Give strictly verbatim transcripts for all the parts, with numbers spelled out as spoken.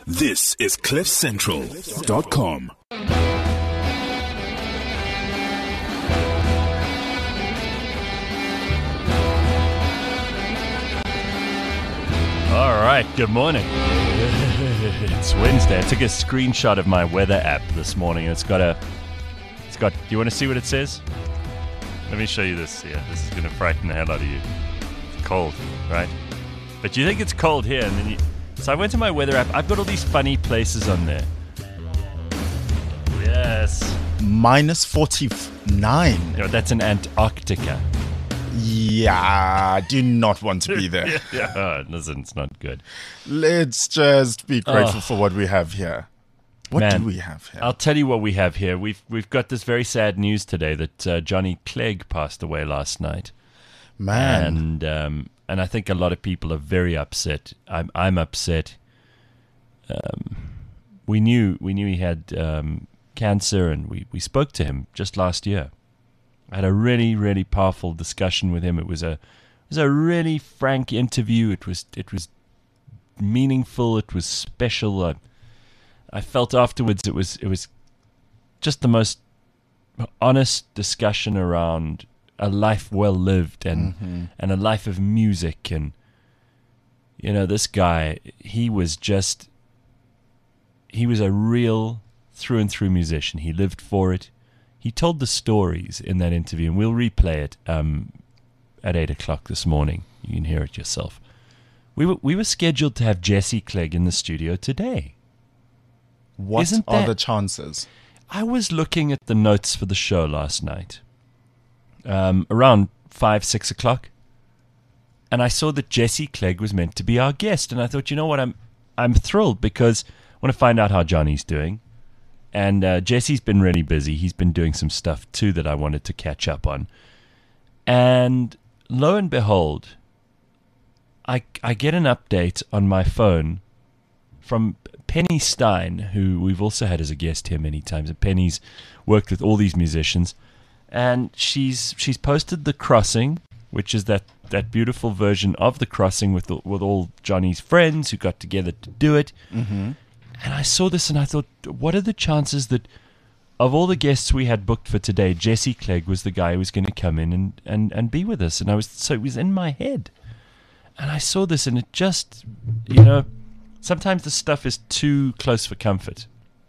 This is cliff central dot com. All right, good morning. It's Wednesday. I took a screenshot of my weather app this morning. It's got a, it's got, do you want to see what it says? Let me show you this here. This is going to frighten the hell out of you. It's cold, right? But you think it's cold here, and then you, so I went to my weather app. I've got all these funny places on there. Yes. Minus forty-nine. You know, that's in Antarctica. Yeah, I do not want to be there. yeah, yeah. Oh, listen, it's not good. Let's just be grateful Oh. for what we have here. What Man, do we have here? I'll tell you what we have here. We've we've got this very sad news today that uh, Johnny Clegg passed away last night. Man. And um, and I think a lot of people are very upset. I'm I'm upset. Um, we knew we knew he had um, cancer, and we, we spoke to him just last year. I had a really really powerful discussion with him. It was a it was a really frank interview. It was it was meaningful. It was special. I, I felt afterwards it was it was just the most honest discussion around a life well lived and Mm-hmm. and a life of music. And you know, this guy, he was just he was a real through and through musician. He lived for it. He told the stories in that interview, and we'll replay it um, at eight o'clock this morning. You can hear it yourself. We were we were scheduled to have Jesse Clegg in the studio today. What Isn't are that- the chances? I was looking at the notes for the show last night, um, around five, six o'clock, and I saw that Jesse Clegg was meant to be our guest, and I thought, you know what, I'm I'm thrilled because I want to find out how Johnny's doing, and uh, Jesse's been really busy. He's been doing some stuff too that I wanted to catch up on, and lo and behold, I I get an update on my phone from Penny Stein, who we've also had as a guest here many times. And Penny's worked with all these musicians, and she's she's posted The Crossing, which is that, that beautiful version of The Crossing with the, with all Johnny's friends who got together to do it. Mm-hmm. And I saw this and I thought, what are the chances that of all the guests we had booked for today, Jesse Clegg was the guy who was going to come in and, and, and be with us? And I was so it was in my head. And I saw this and it just, you know, sometimes the stuff is too close for comfort.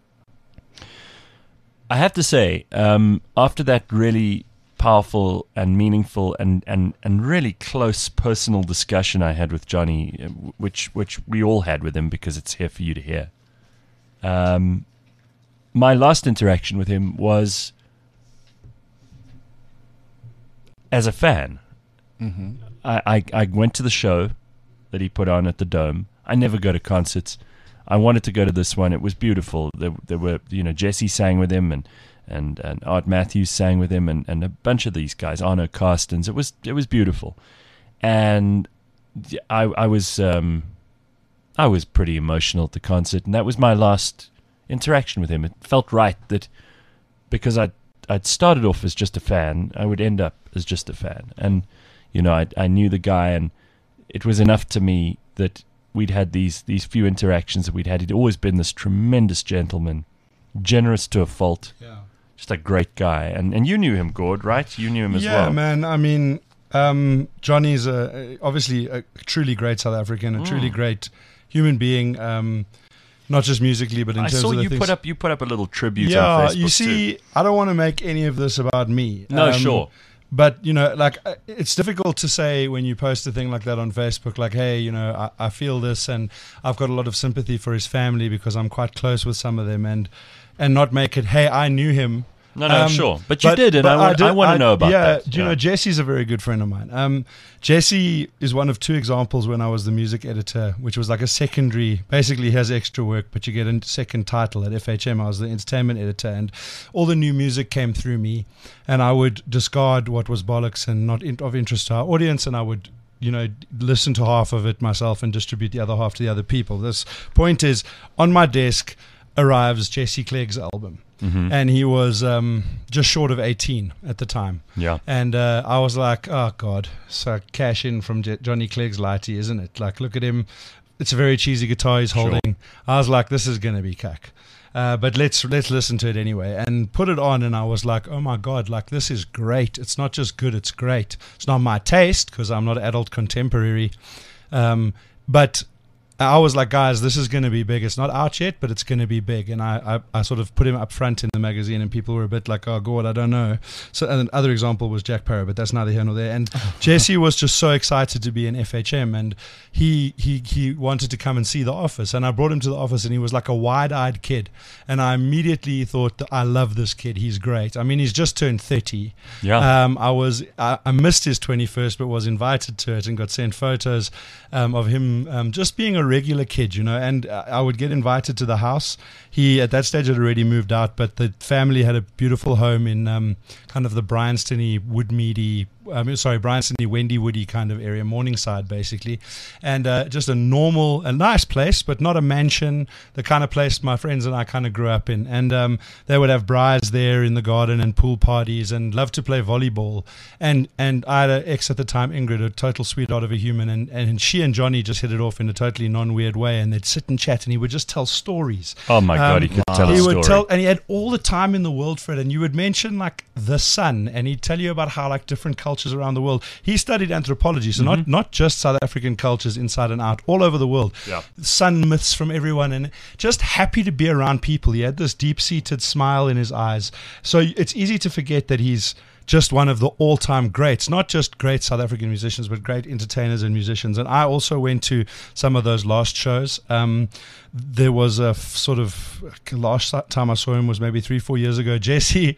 I have to say, um, after that really powerful and meaningful and, and, and really close personal discussion I had with Johnny, uh, which which we all had with him because it's here for you to hear, um, my last interaction with him was as a fan. Mm-hmm. I, I, I went to the show that he put on at the Dome. I never go to concerts. I wanted to go to this one. It was beautiful. There, there were, you know, Jesse sang with him, and and, and Art Matthews sang with him, and, and a bunch of these guys, Arno Carstens. It was it was beautiful, and I I was um, I was pretty emotional at the concert, and that was my last interaction with him. It felt right that because I I'd started off as just a fan, I would end up as just a fan, and you know I I knew the guy, and it was enough to me that we'd had these these few interactions that we'd had. He'd always been this tremendous gentleman, generous to a fault, Yeah. just a great guy. And and you knew him, Gord, right? You knew him as yeah, well. man. I mean, um, Johnny's a, obviously a truly great South African, a Mm. truly great human being. Um, not just musically, but in I terms saw of the you things. put up you put up a little tribute yeah, on Facebook you see, too. I don't want to make any of this about me. No, Um, sure. But, you know, like, uh, it's difficult to say when you post a thing like that on Facebook, like, hey, you know, I, I feel this, and I've got a lot of sympathy for his family because I'm quite close with some of them, and and not make it, hey, I knew him. No, no, Um, sure. But you did, and I want- I wanna know about yeah, that. Do you Yeah. know, Jesse's a very good friend of mine. Um, Jesse is one of two examples when I was the music editor, which was like a secondary, basically he has extra work, but you get a second title at F H M. I was the entertainment editor, and all the new music came through me, and I would discard what was bollocks and not in, of interest to our audience, and I would, you know, listen to half of it myself and distribute the other half to the other people. This point is, on my desk arrives Jesse Clegg's album. Mm-hmm. And he was um, just short of eighteen at the time. Yeah. And uh, I was like, oh, God. So cash in from J- Johnny Clegg's Lighty, isn't it? Like, look at him, it's a very cheesy guitar he's Sure. holding. I was like, this is going to be cack. Uh, but let's let's listen to it anyway, and put it on, and I was like, oh my god, like this is great. It's not just good, it's great. It's not my taste because I'm not adult contemporary, um, but I was like, guys, this is going to be big. It's not out yet, but it's going to be big. And I, I, I sort of put him up front in the magazine, and people were a bit like, oh, God, I don't know. So and another example was Jack Parrow, but that's neither here nor there. And Jesse was just so excited to be in F H M, and he, he, he wanted to come and see the office. And I brought him to the office, and he was like a wide-eyed kid. And I immediately thought, I love this kid. He's great. I mean, he's just turned thirty. Yeah. Um, I was I, I missed his twenty-first, but was invited to it and got sent photos um, of him um, just being a regular kid, you know, and I would get invited to the house. He, at that stage, had already moved out, but the family had a beautiful home in um, kind of the Bryanston-y, Woodmeady, um, sorry, Bryanston-y, Wendy Woody kind of area, Morningside, basically. And uh, just a normal, a nice place, but not a mansion, the kind of place my friends and I kind of grew up in. And um, they would have brides there in the garden and pool parties and love to play volleyball. And and I had an ex at the time, Ingrid, a total sweetheart of a human, and, and she and Johnny just hit it off in a totally non-weird way, and they'd sit and chat, and he would just tell stories. Oh my God, he could tell He a would story. tell, and he had all the time in the world for it. And you would mention like the sun, and he'd tell you about how like different cultures around the world. He studied anthropology, so not not just South African cultures inside and out, all over the world. Yeah. Sun myths from everyone, and just happy to be around people. He had this deep-seated smile in his eyes. So it's easy to forget that he's just one of the all-time greats, not just great South African musicians, but great entertainers and musicians. And I also went to some of those last shows. Um, there was a f- sort of, last time I saw him was maybe three, four years ago. Jesse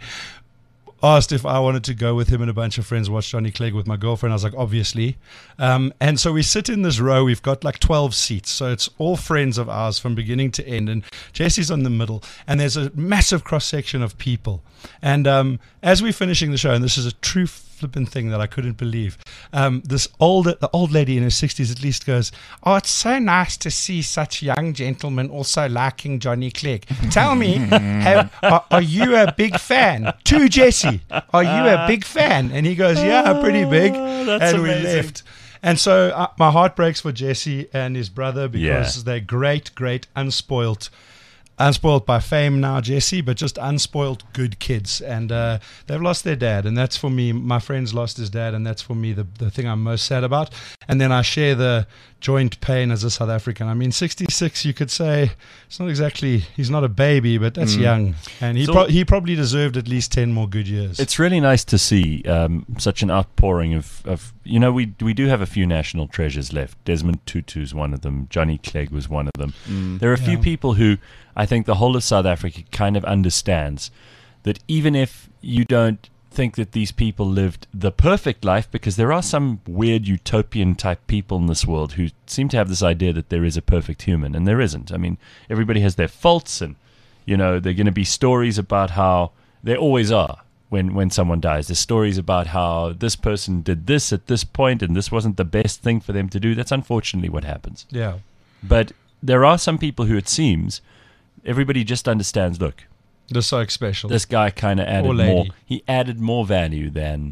asked if I wanted to go with him and a bunch of friends watch Johnny Clegg with my girlfriend. I was like, obviously. Um, and so we sit in this row. We've got like twelve seats. So it's all friends of ours from beginning to end. And Jesse's on the middle. And there's a massive cross-section of people. And um, as we're finishing the show, and this is a true flipping thing that I couldn't believe, um, this old, the old lady in her sixties at least goes, oh, it's so nice to see such young gentlemen also liking Johnny Clegg. Tell me, have, are, are you a big fan? To Jesse, are you a big fan? And he goes, yeah, pretty big. that's and we amazing. left. And so uh, my heart breaks for Jesse and his brother because Yeah. they're great, great, unspoilt. Unspoiled by fame now, Jesse, but just unspoiled good kids. And uh, they've lost their dad. And that's for me, my friend's lost his dad. And that's for me the, the thing I'm most sad about. And then I share the joint pain as a South African. I mean, sixty-six, you could say, it's not exactly, he's not a baby, but that's young. And he, So- pro- he probably deserved at least ten more good years. It's really nice to see um, such an outpouring of, of, you know, we we do have a few national treasures left. Desmond Tutu's one of them. Johnny Clegg was one of them. There are a few Yeah. people who I think the whole of South Africa kind of understands that even if you don't think that these people lived the perfect life, because there are some weird utopian type people in this world who seem to have this idea that there is a perfect human, and there isn't. I mean, everybody has their faults, and, you know, there are going to be stories about how there always are. When, when someone dies, there's stories about how this person did this at this point and this wasn't the best thing for them to do. That's unfortunately what happens. yeah. But there are some people who it seems everybody just understands, look, The Soak special. this guy kind of added Or lady. more. He added more value than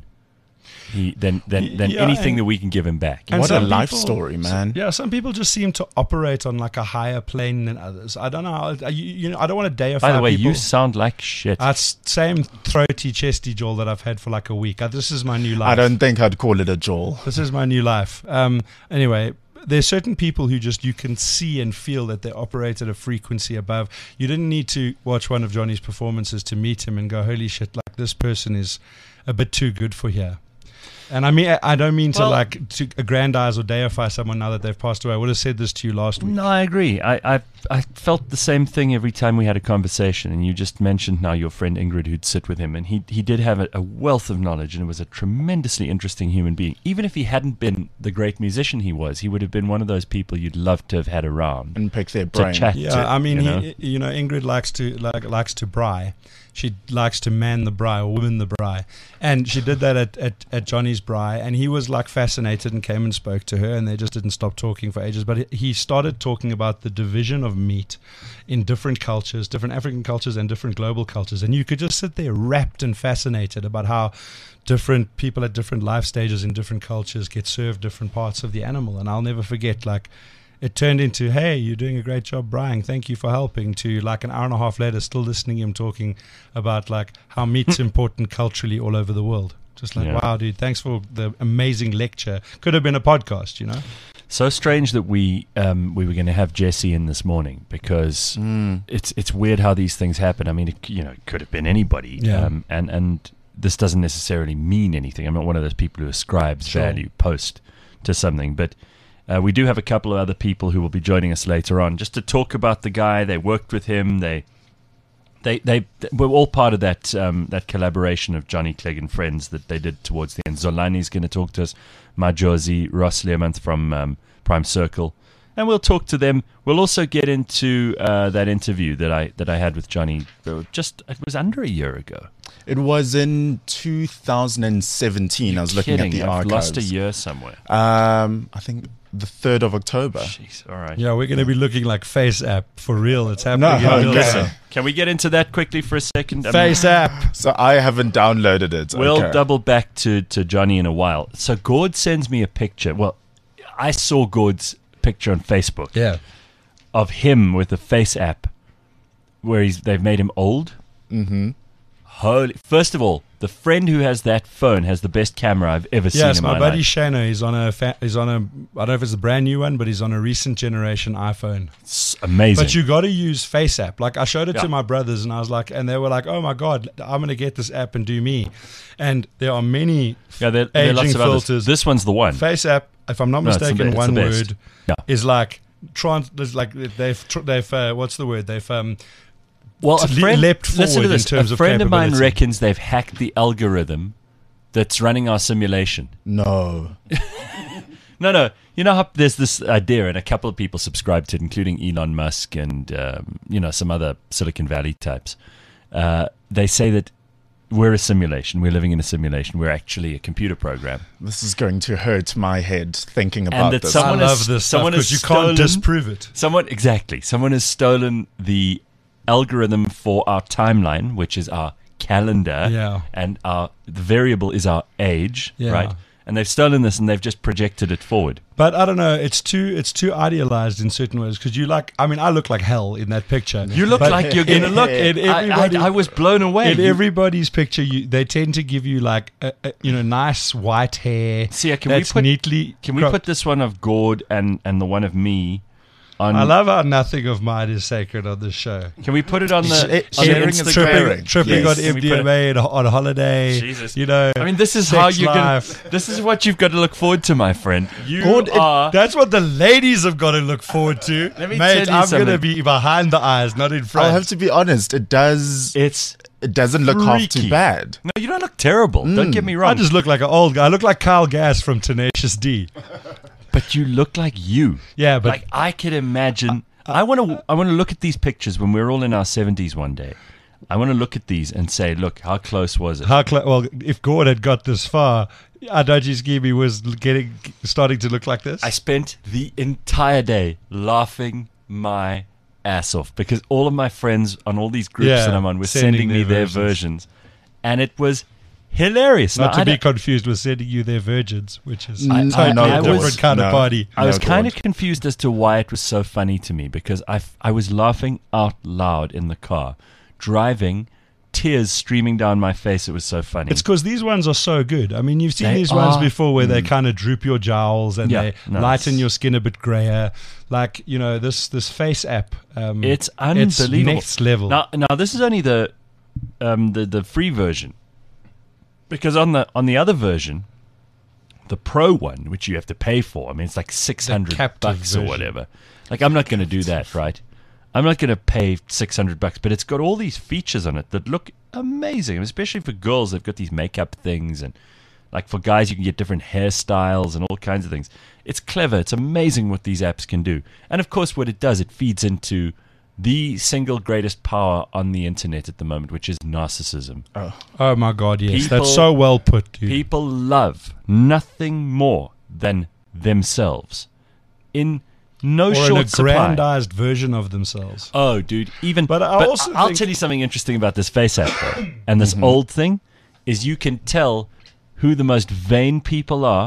he than than, than Yeah, anything and- that we can give him back. And What a some life people- story, man. Yeah, some people just seem to operate on like a higher plane than others. I don't know. I- You, you know, I don't want to deify By the way, people. you sound like shit. That's same throaty, chesty jaw that I've had for like a week. Uh, This is my new life. I don't think I'd call it a jaw. This is my new life. Um, anyway, there's certain people who just you can see and feel that they operate at a frequency above. You didn't need to watch one of Johnny's performances to meet him and go, holy shit, like this person is a bit too good for here. And I mean, I- I don't mean to Well- like to aggrandize or deify someone now that they've passed away. I would have said this to you last week. No, I agree. I, I I felt the same thing every time we had a conversation, and you just mentioned now your friend Ingrid who'd sit with him, and he he did have a, a wealth of knowledge, and it was a tremendously interesting human being. Even if he hadn't been the great musician he was, he would have been one of those people you'd love to have had around And pick their to brain. chat Yeah, to. I mean, you know? he, you know, Ingrid likes to like likes to braai. She likes to man the braai or women the braai, and she did that at, at, at Johnny's braai, and he was like fascinated and came and spoke to her, and they just didn't stop talking for ages. But he started talking about the division of meat in different cultures, different African cultures and different global cultures, and you could just sit there rapt and fascinated about how different people at different life stages in different cultures get served different parts of the animal. And I'll never forget, like, it turned into, hey, you're doing a great job, Brian. Thank you for helping. To like an hour and a half later, still listening to him talking about like how meat's important culturally all over the world. Just like, Yeah. wow, dude, thanks for the amazing lecture. Could have been a podcast, you know? So strange that we um, we were going to have Jesse in this morning because Mm. it's it's weird how these things happen. I mean, it, you know, it could have been anybody, Yeah. um, and and this doesn't necessarily mean anything. I'm not one of those people who ascribes Sure. value post to something, but uh, we do have a couple of other people who will be joining us later on just to talk about the guy. They worked with him. They they they were all part of that um, that collaboration of Johnny Clegg and friends that they did towards the end. Zolani's going to talk to us. Majosi, Ross Learmonth from um, Prime Circle, and we'll talk to them. We'll also get into uh, that interview that I that I had with Johnny. uh, Just it was under a year ago. It was in two thousand seventeen. I was looking Kidding, at the I've archives. lost a year somewhere. Um, I think the third of October. Jeez, all right. Yeah, we're going to be looking like Face App for real. It's happening No, in real okay. time. Can we get into that quickly for a second? I mean, Face App. So I haven't downloaded it. We'll okay. double back to, to Johnny in a while. So Gord sends me a picture. Well, I saw Gord's picture on Facebook Yeah. of him with the Face app where he's they've made him old. Mm-hmm. Holy! First of all, the friend who has that phone has the best camera I've ever seen Yes, in my, my, buddy life. Shano, he's on a fa- he's on a I don't know if it's a brand new one, but he's on a recent generation iPhone. It's amazing. But you got to use Face App. Like I showed it Yeah. to my brothers, and I was like, and they were like, "Oh my god, I'm gonna get this app and do me." And there are many yeah, there, there are aging lots of others. filters. This one's the one. Face App, if I'm not No, it's the mistaken, be- it's one the best. word Yeah. is like trans. There's like they've tr- they've uh, what's the word? They've um Well, a le- friend leapt listen to forward in this. terms a of friend of mine capability. reckons they've hacked the algorithm that's running our simulation. No. No, no. You know how there's this idea, and a couple of people subscribe to it, including Elon Musk and um, you know some other Silicon Valley types. Uh, they say that we're a simulation. We're living in a simulation. We're actually a computer program. This is going to hurt my head thinking And about that this. some- I Someone love has- this someone because has you can't stolen- disprove it. Someone exactly. Someone has stolen the algorithm for our timeline, which is our calendar, Yeah. and our the variable is our age, Yeah. right? And they've stolen this and they've just projected it forward. But I don't know. It's too it's too idealized in certain ways because you like. I mean, I look like hell in that picture. You look But like you're going to look. in I, everybody- I, I was blown away. in You- everybody's picture, you, they tend to give you like a, a, you know nice white hair. See, can we that's put- neatly? Can we cropped. put this one of Gord and, and the one of me on? I love how nothing of mine is sacred on this show. Can we put it on the, Sh- on the sharing is Instagram? caring. Tripping, tripping Yes. on Can we put it- M D M A and on holiday. Jesus. You know. I mean, this is sex how you're going. life. This is what you've got to look forward to, my friend. You Gord, it- are. that's what the ladies have got to look forward to. Let me Mate, tell you I'm something. going to be behind the eyes, not in front. I'll have to be honest. It does. it's It doesn't look half freaky. too bad. No, you don't look terrible. Don't get me wrong. I just look like an old guy. I look like Kyle Gass from Tenacious D. but you look like you. Yeah, but like I could imagine. I want to. I want to look at these pictures when we're all in our seventies one day. I want to look at these and say, "Look, how close was it?" how cl- well, if Gord had got this far, Adaji Skibi was getting starting to look like this. I spent the entire day laughing my ass off because all of my friends on all these groups Yeah, that I'm on were sending sending, me their their versions, and it was hilarious. Not Now, I to be don't- confused with sending you their virgins, which is I- a I- totally I different was- kind of no. party. I was No, kind of God. confused as to why it was so funny to me because I, f- I was laughing out loud in the car, driving, tears streaming down my face. It was so funny. It's because these ones are so good. I mean, you've seen They these ones are. before where they kind of droop your jowls and Yeah, they no, lighten it's- your skin a bit grayer. Like, you know, this this face app. Um, It's unbelievable. next level. Now, now this is only the um, the the free version, because on the on the other version, the pro one, which you have to pay for, I mean, it's like six hundred captive bucks or version. whatever. Like, I'm not going to do that, right? I'm not going to pay six hundred bucks, but it's got all these features on it that look amazing, especially for girls. They've got these makeup things, and like for guys, you can get different hairstyles and all kinds of things. It's clever. It's amazing what these apps can do. And of course, what it does, it feeds into the single greatest power on the internet at the moment, which is narcissism. oh my God, yes. People- That's so well put, dude. People love nothing more than themselves in no or in a short supply. grandized version of themselves. Oh, dude! Even But I also I'll think- tell you something interesting about this Face app, though, and this old thing is you can tell who the most vain people are,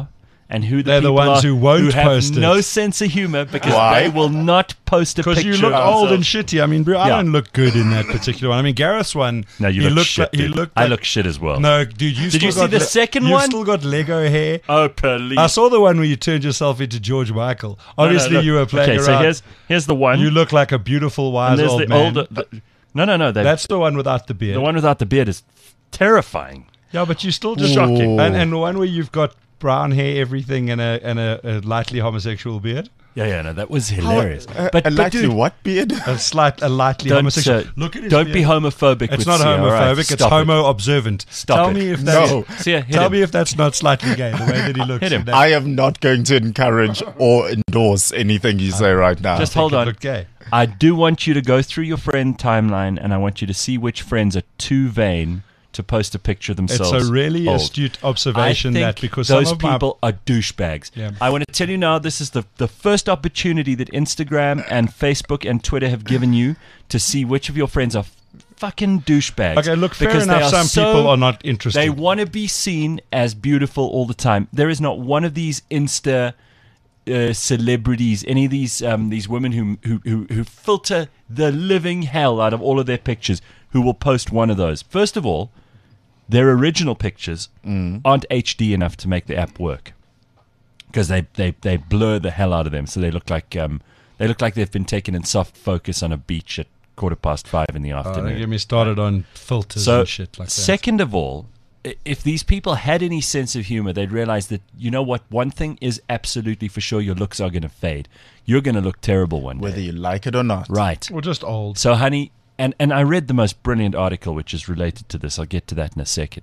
and who the They're the people ones are who won't have post it. no sense of humor because Why? they will not post a picture. Because you look of old and themselves. shitty. I mean, bro, I Yeah. don't look good in that particular one. I mean, Gareth's one. No, you he look looked shit. Like, he dude. looked I like- look shit as well. No, dude, you Did still you see got the le- second you've one? still got Lego hair. Oh, please. I saw the one where you turned yourself into George Michael. No, no, Obviously, look. you were playing Okay, around. so here's here's the one. you look like a beautiful, and wise there's old the man. older. The, no, no, no. they- That's the one without the beard. the one without the beard is terrifying. Yeah, but you still just Shocking. And, and the one where you've got brown hair, everything, and a and a, a lightly homosexual beard. Yeah, yeah, no, that was hilarious. Uh, but a but likely dude, what beard? A slight, a lightly don't homosexual. uh, Look at his don't beard. be homophobic. It's with not Sia, all homophobic. right? It's Stop it. homo observant. Stop Tell it. me if that's No. Sia, hit tell him. me if that's not slightly gay. The way that he looks. Hit him. in that. I am not going to encourage or endorse anything you say right now. Just think hold it on. looked gay. I do want you to go through your friend timeline, and I want you to see which friends are too vain to post a picture of It's themselves. a really old. astute observation I think that because those some of my- people are douchebags. Yeah. I want to tell you now, this is the, the first opportunity that Instagram and Facebook and Twitter have given you to see which of your friends are fucking douchebags. Okay, look, fair because they enough. are Some so- people are not interested. They want to be seen as beautiful all the time. There is not one of these Insta uh, celebrities, any of these um, these women who, who who who filter the living hell out of all of their pictures, who will post one of those. First of all, their original pictures aren't H D enough to make the app work because they, they, they blur the hell out of them, so they look like um, they look like they've been taken in soft focus on a beach at quarter past five in the Oh, afternoon. don't get me started on filters So, and shit like that. second of all, i- if these people had any sense of humor, they'd realize that, you know what, one thing is absolutely for sure, your looks are going to fade. You're going to look terrible one Whether day. you like it or not. Right. Or just old. So, honey, and, and I read the most brilliant article which is related to this. I'll get to that in a second.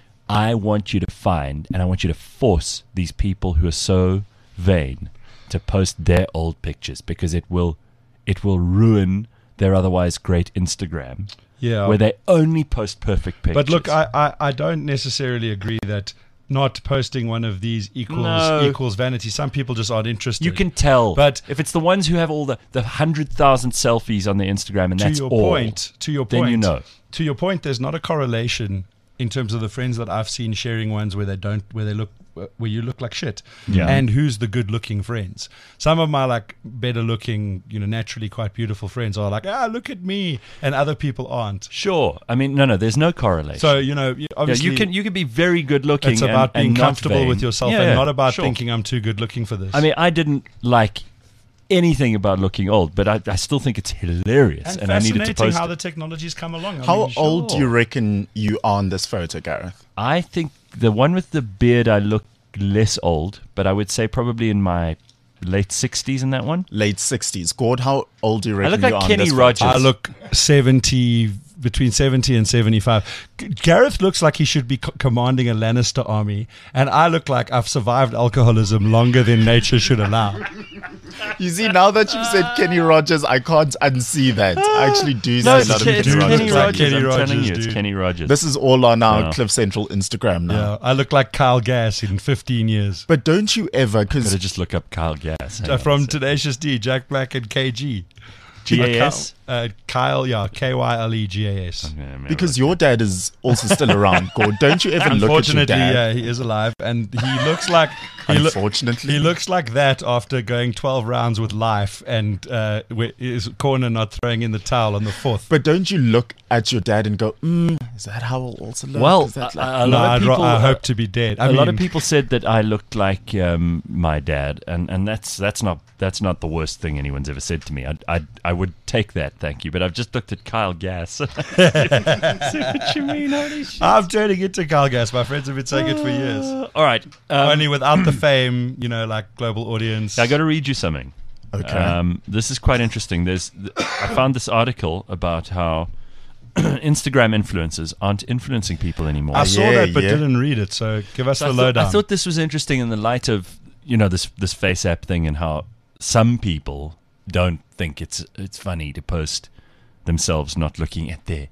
I want you to find and I want you to force these people who are so vain to post their old pictures because it will it will ruin their otherwise great Instagram Yeah. where they only post perfect pictures. But look, I, I, I don't necessarily agree that not posting one of these equals No. equals vanity. Some people just aren't interested. you can tell, But- if it's the ones who have all the the hundred thousand selfies on their Instagram, and to that's your all, point, to your then point, you know. to your point, there's not a correlation in terms of the friends that I've seen sharing ones where they don't, where they look, where you look like shit, Yeah. and who's the good-looking friends. Some of my like better-looking, you know, naturally quite beautiful friends are like, ah, look at me, and other people aren't. Sure, I mean, no, no, there's no correlation. So you know, you- yeah, obviously, you can you can be very good looking. it's about and, and being not comfortable vain. with yourself, Yeah, and yeah, not about sure. thinking I'm too good-looking for this. I mean, I didn't like anything about looking old, but I, I still think it's hilarious, and, and I needed to fascinating post how it. the technology's come along. I How mean, old do sure. you reckon you are on this photo, Gareth? I think the one with the beard, I look less old, but I would say probably in my late sixties in that one. Late sixties. Gord, how old do you reckon look like you are on Kenny this Rogers. photo? I look seventy, between seventy and seventy-five. G- Gareth looks like he should be co- commanding a Lannister army, and I look like I've survived alcoholism longer than nature should allow. You see, now that you've said Kenny Rogers, I can't unsee that. I actually do No, see it's, a lot of Ken- it's Kenny Kenny Rogers. like Rogers. Kenny I'm telling Rogers, you, it's dude. Kenny Rogers. This is all on our Yeah. Cliff Central Instagram now. Yeah, I look like Kyle Gass in fifteen years. But don't you ever, Gotta because just look up Kyle Gass. Hang Uh, on a from sec. Tenacious D, Jack Black, and K G. G A S? Uh, Kyle, yeah, K Y L E G A S. Yeah, man, because look. your dad is also still around, Gord. Don't you ever look at your Unfortunately, dad? yeah, he is alive, and he looks like he, loo- Unfortunately. he looks like that after going twelve rounds with life, and uh, where- his corner not throwing in the towel on the fourth. But don't you look at your dad and go, mm, is that how I'll also look? Well, Is that a, like- a no, lot I'd of ro- people. I hope to be dead. I a mean, lot of people said that I looked like um, my dad, and, and that's that's not that's not the worst thing anyone's ever said to me. I I I would take that, thank you. But I've just looked at Kyle Gass. See what you mean? Holy shit. I'm turning into Kyle Gass. My friends have been saying it for years. Uh, all right, um, Only without the fame, you know, like global audience. I got to read you something. Okay. Um, this is quite interesting. There's, I found this article about how Instagram influencers aren't influencing people anymore. I saw Yeah, that, but yeah. didn't read it. So give us So the I, thought, lowdown. I thought this was interesting in the light of, you know, this this face app thing and how some people don't think it's it's funny to post themselves not looking at their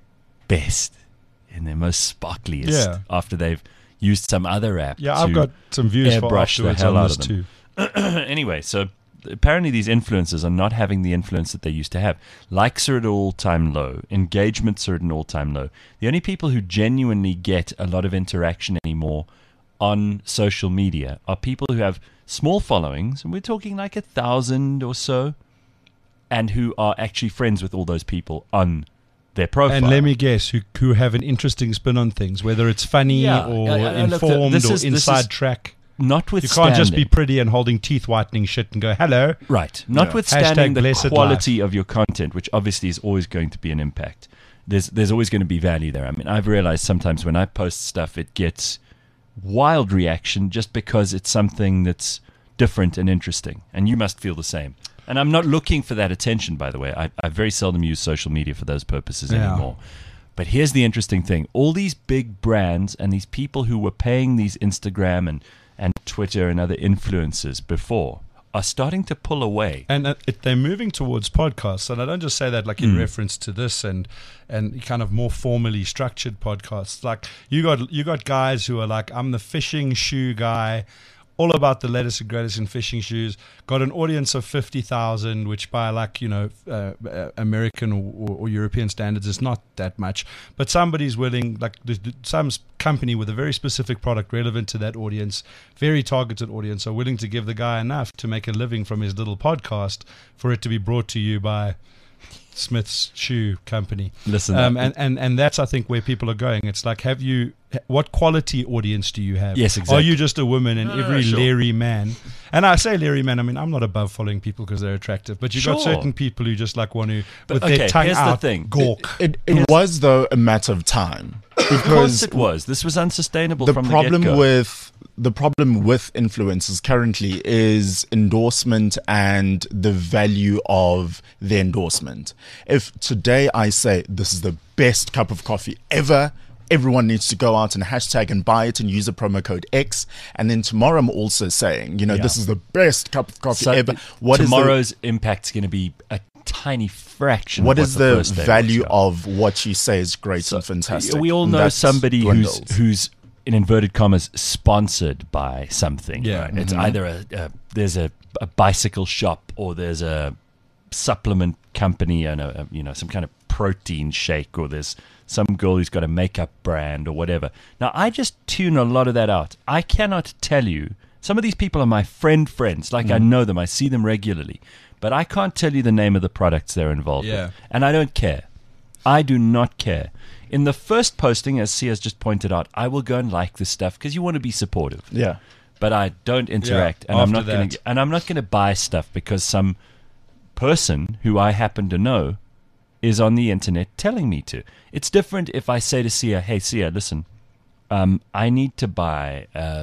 best and their most sparkliest Yeah. after they've used some other app. yeah, to I've got some views for airbrush the afterwards hell on out this of them. too. Anyway, so apparently these influencers are not having the influence that they used to have. Likes are at an all-time low. Engagements are at an all-time low. The only people who genuinely get a lot of interaction anymore on social media are people who have small followings, and we're talking like a thousand or so, and who are actually friends with all those people on their profile. And let me guess, who who have an interesting spin on things, whether it's funny Yeah, or I- I- I look, informed this or is- this inside is- track. You Notwithstanding, can't just be pretty and holding teeth whitening shit and go, hello. right. Notwithstanding Hashtag the blessed quality of your content, which obviously is always going to be an impact. There's there's always going to be value there. I mean, I've realized sometimes when I post stuff, it gets wild reaction just because it's something that's different and interesting. And you must feel the same. And I'm not looking for that attention, by the way. I, I very seldom use social media for those purposes Yeah. anymore. But here's the interesting thing. All these big brands and these people who were paying these Instagram and, and Twitter and other influencers before are starting to pull away. And uh, it, they're moving towards podcasts. And I don't just say that like in reference to this and and kind of more formally structured podcasts. Like you got you got guys who are like, I'm the fishing shoe guy, all about the latest and greatest in fishing shoes. Got an audience of fifty thousand, which by like, you know, uh, uh, American or, or, or European standards is not that much. But somebody's willing, like th- th- some s- company with a very specific product relevant to that audience, very targeted audience, are willing to give the guy enough to make a living from his little podcast for it to be brought to you by Smith's Shoe Company. Listen, um, that- and, and, and that's, I think, where people are going. It's like, have you, what quality audience do you have? Yes, Are exactly. you just a woman and No, no, no, every sure. Larry man? And I say Larry man, I mean, I'm not above following people because they're attractive, but you've got Sure. certain people who just like want to, But with okay, their tongue here's the out, thing. gawk. It, it was, though, a matter of time. Of course Because it was. This was unsustainable the from problem the get-go. with the problem with influencers currently is endorsement and the value of the endorsement. If today I say this is the best cup of coffee ever, everyone needs to go out and hashtag and buy it and use a promo code X. And then tomorrow I'm also saying, you know, Yeah. this is the best cup of coffee So ever. What is the, tomorrow's impact's going to be a tiny fraction what of is what the first day value was, yeah. of what you say is great So, and fantastic? We all And know that's somebody who's dwindled. who's in inverted commas sponsored by something. Yeah. Right? It's either a, a there's a, a bicycle shop or there's a supplement company and a, a you know some kind of protein shake, or there's some girl who's got a makeup brand or whatever. Now I just tune a lot of that out. I cannot tell you. Some of these people are my friend friends. Like I know them, I see them regularly, but I can't tell you the name of the products they're involved Yeah. with, and I don't care. I do not care. In the first posting, as Sia's just pointed out, I will go and like this stuff because you want to be supportive. Yeah. But I don't interact, and I'm after not going that. to. And I'm not going to buy stuff because some person who I happen to know is on the internet telling me to. It's different if I say to Sia, "Hey, Sia, listen, um, I need to buy a,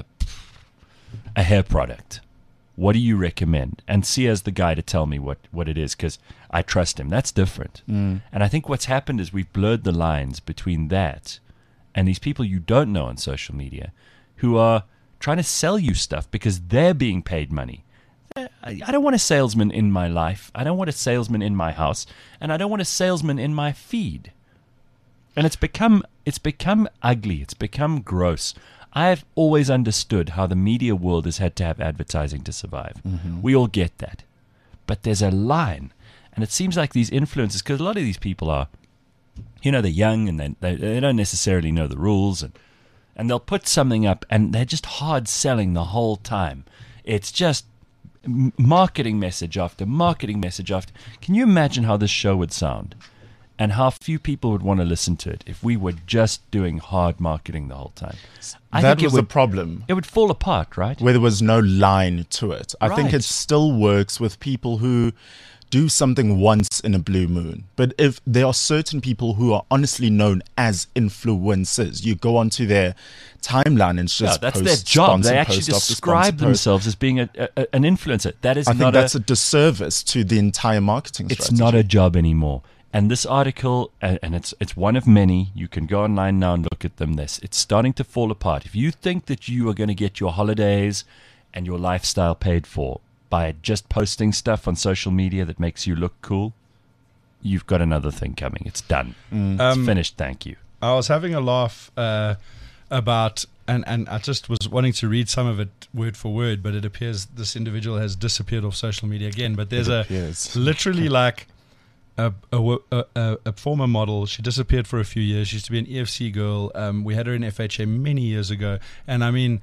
a hair product. What do you recommend?" And Sia's the guy to tell me what, what it is because I trust him. That's different. Mm. And I think what's happened is we've blurred the lines between that and these people you don't know on social media who are trying to sell you stuff because they're being paid money. I I don't want a salesman in my life. I don't want a salesman in my house. And I don't want a salesman in my feed. And it's become it's become ugly. It's become gross. I've always understood how the media world has had to have advertising to survive. We all get that. But there's a line. And it seems like these influencers, because a lot of these people are, you know, they're young and they, they, they don't necessarily know the rules. And, and they'll put something up and they're just hard selling the whole time. It's just m- marketing message after marketing message after. Can you imagine how this show would sound? And how few people would want to listen to it if we were just doing hard marketing the whole time. I that think was it the would, problem. it would fall apart, right? Where there was no line to it. I think Right. it still works with people who do something once in a blue moon. But if there are certain people who are honestly known as influencers, you go onto their timeline and it's Yeah, just that's post, their job. sponsored They actually post after describe sponsored post. themselves as being a, a, an influencer. That is I not think that's a, a disservice to the entire marketing it's strategy. not a job anymore. And this article, and, and it's it's one of many. You can go online now and look at them. This it's starting to fall apart. If you think that you are going to get your holidays and your lifestyle paid for by just posting stuff on social media that makes you look cool, you've got another thing coming. It's done. It's Um, finished. Thank you. I was having a laugh uh, about, and, and I just was wanting to read some of it word for word, but it appears this individual has disappeared off social media again. But there's It a appears. literally like a, a, wo- a, a, a former model. She disappeared for a few years. She used to be an E F C girl. Um, we had her in F H A many years ago. And I mean,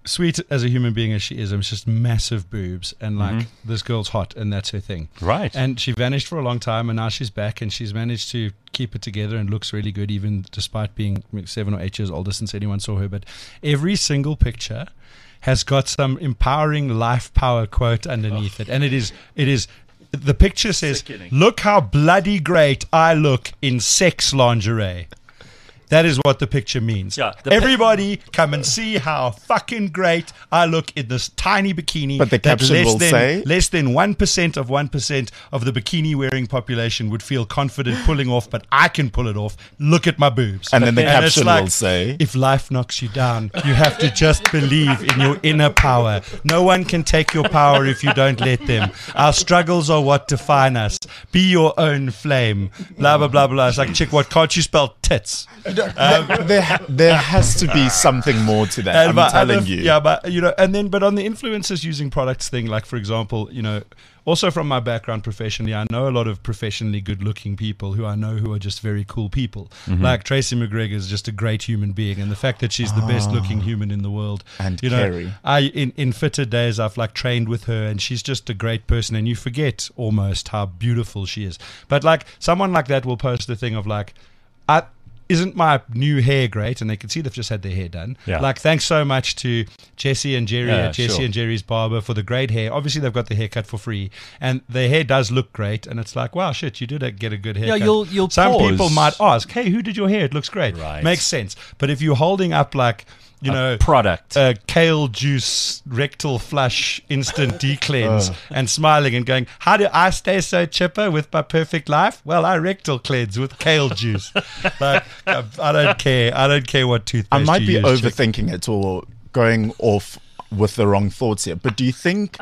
sweet as a human being as she is, it's just massive boobs, and like Mm-hmm. this girl's hot, and that's her thing. Right. And she vanished for a long time, and now she's back, and she's managed to keep it together and looks really good, even despite being seven or eight years older since anyone saw her. But every single picture has got some empowering life power quote underneath Oh. it, and it is it is. The picture says, Sickening. "Look how bloody great I look in sex lingerie." That is what the picture means. Yeah, the pi- Everybody come and see how fucking great I look in this tiny bikini. But the that caption less will than, say- less than one percent of one percent of the bikini wearing population would feel confident pulling off, but I can pull it off. Look at my boobs. And then the And it's caption like, will say, if life knocks you down, you have to just believe in your inner power. No one can take your power if you don't let them. Our struggles are what define us. Be your own flame. Blah, blah, blah, blah. It's like, chick, what? Can't you spell tits? there, ha- there has to be something more to that. And I'm but telling other- you. Yeah, but you know, and then but on the influencers using products thing, like for example, you know, also from my background professionally, I know a lot of professionally good-looking people who I know who are just very cool people. Mm-hmm. Like Tracy McGregor is just a great human being, and the fact that she's the best-looking human in the world. Ah. And you know, Kerry. I in in fitter days I've like trained with her, and she's just a great person, and you forget almost how beautiful she is. But like someone like that will post the thing of like, I. Isn't my new hair great? And they can see they've just had their hair done. Yeah. Like, thanks so much to Jesse and Jerry Yeah, at Jesse sure. and Jerry's Barber for the great hair. Obviously, they've got the haircut for free, and their hair does look great. And it's like, wow, shit, you did uh, get a good haircut. you'll- you'll Some pause. people might ask, hey, who did your hair? It looks great. Right. Makes sense. But if you're holding up like, you know, Product. uh, kale juice rectal flush instant decleanse and smiling and going, how do I stay so chipper with my perfect life? Well, I rectal cleanse with kale juice. Like, I I don't care. I don't care what toothpaste I might you be use, chick. overthinking it or going off with the wrong thoughts here, but do you think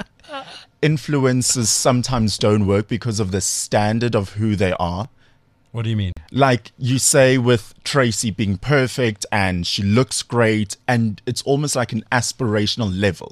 influencers sometimes don't work because of the standard of who they are? What do you mean? Like you say with Tracy being perfect and she looks great, and it's almost like an aspirational level